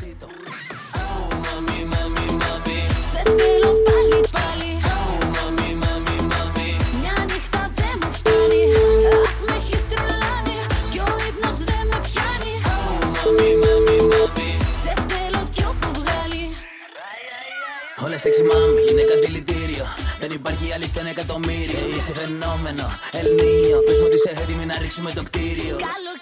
despacito. Oh, mami, mami, mami. Σε θέλω πάλι, πάλι. Oh, mami, mami, mami. Μια νύχτα δεν μου φτάνει. Αχ, με έχεις τρελάνει. Κι ο ύπνος δεν με πιάνει. Oh, mami, mami, mami. Σε θέλω κι όπου βγάλει. Όλα σεξι μάμι, γυναίκα αντιλητήριο. Δεν υπάρχει άλλη στο 1 εκατομμύριο. Είσαι φαινόμενο, Ελνίνιο. Πες μου ότι είσαι έτοιμη να ρίξουμε το κτίριο. Καλό